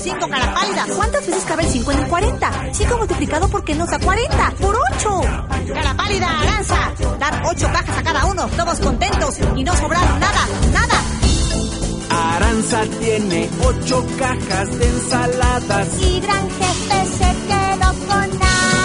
5, cara pálida. ¿Cuántas veces cabe el 5 en el 40? 5 multiplicado por qué nos da 40. ¡Por 8! Cara pálida, Aranza. Dar 8 cajas a cada uno, todos contentos y no sobraron nada, nada. Aranza tiene 8 cajas de ensaladas. Y Gran Jefe se quedó con nada.